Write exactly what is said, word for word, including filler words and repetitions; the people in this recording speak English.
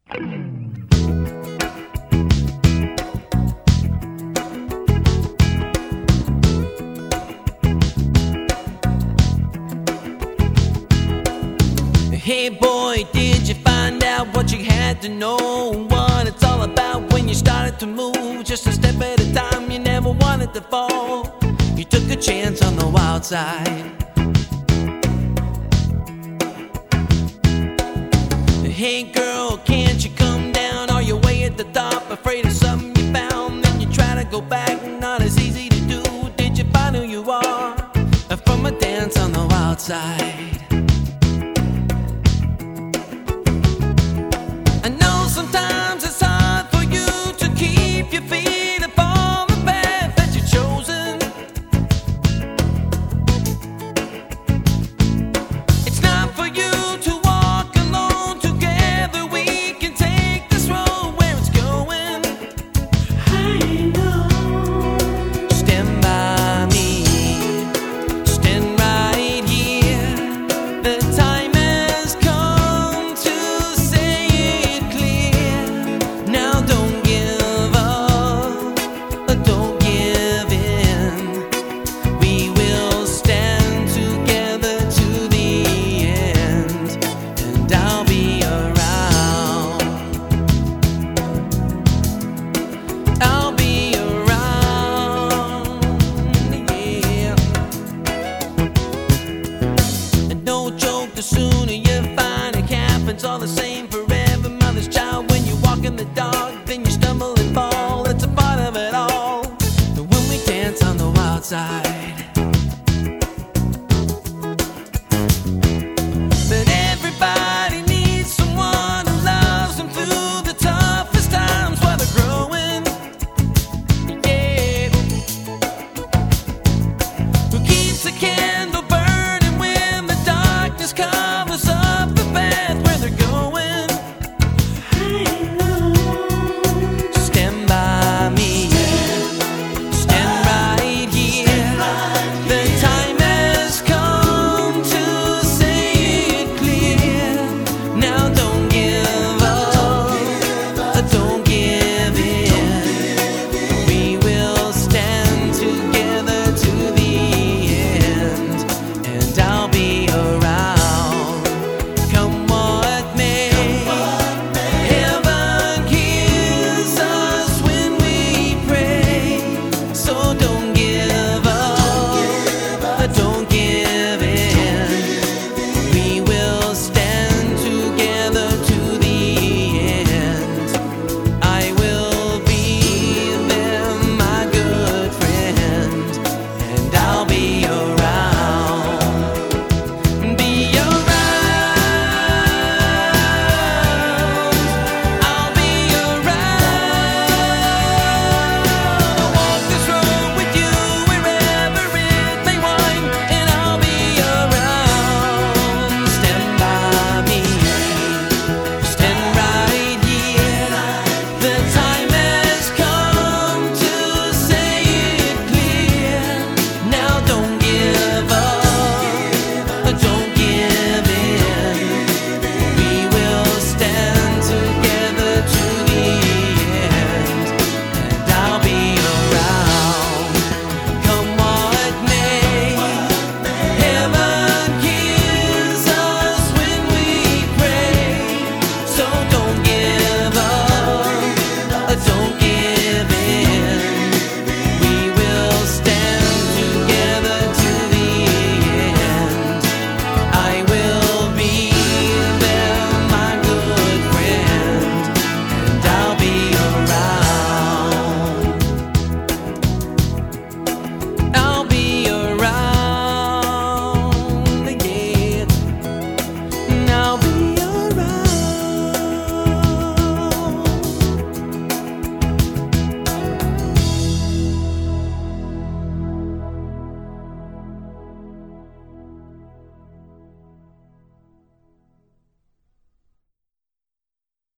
Hey boy, did you find out what you had to know? What it's all about when you started to move. Just a step at a time, you never wanted to fall. You took a chance on the wild side. Hey girl, can't you come down? Are you way at the top, afraid of something you found? Then you try to go back, not as easy to do. Did you find who you are from a dance on the wild side?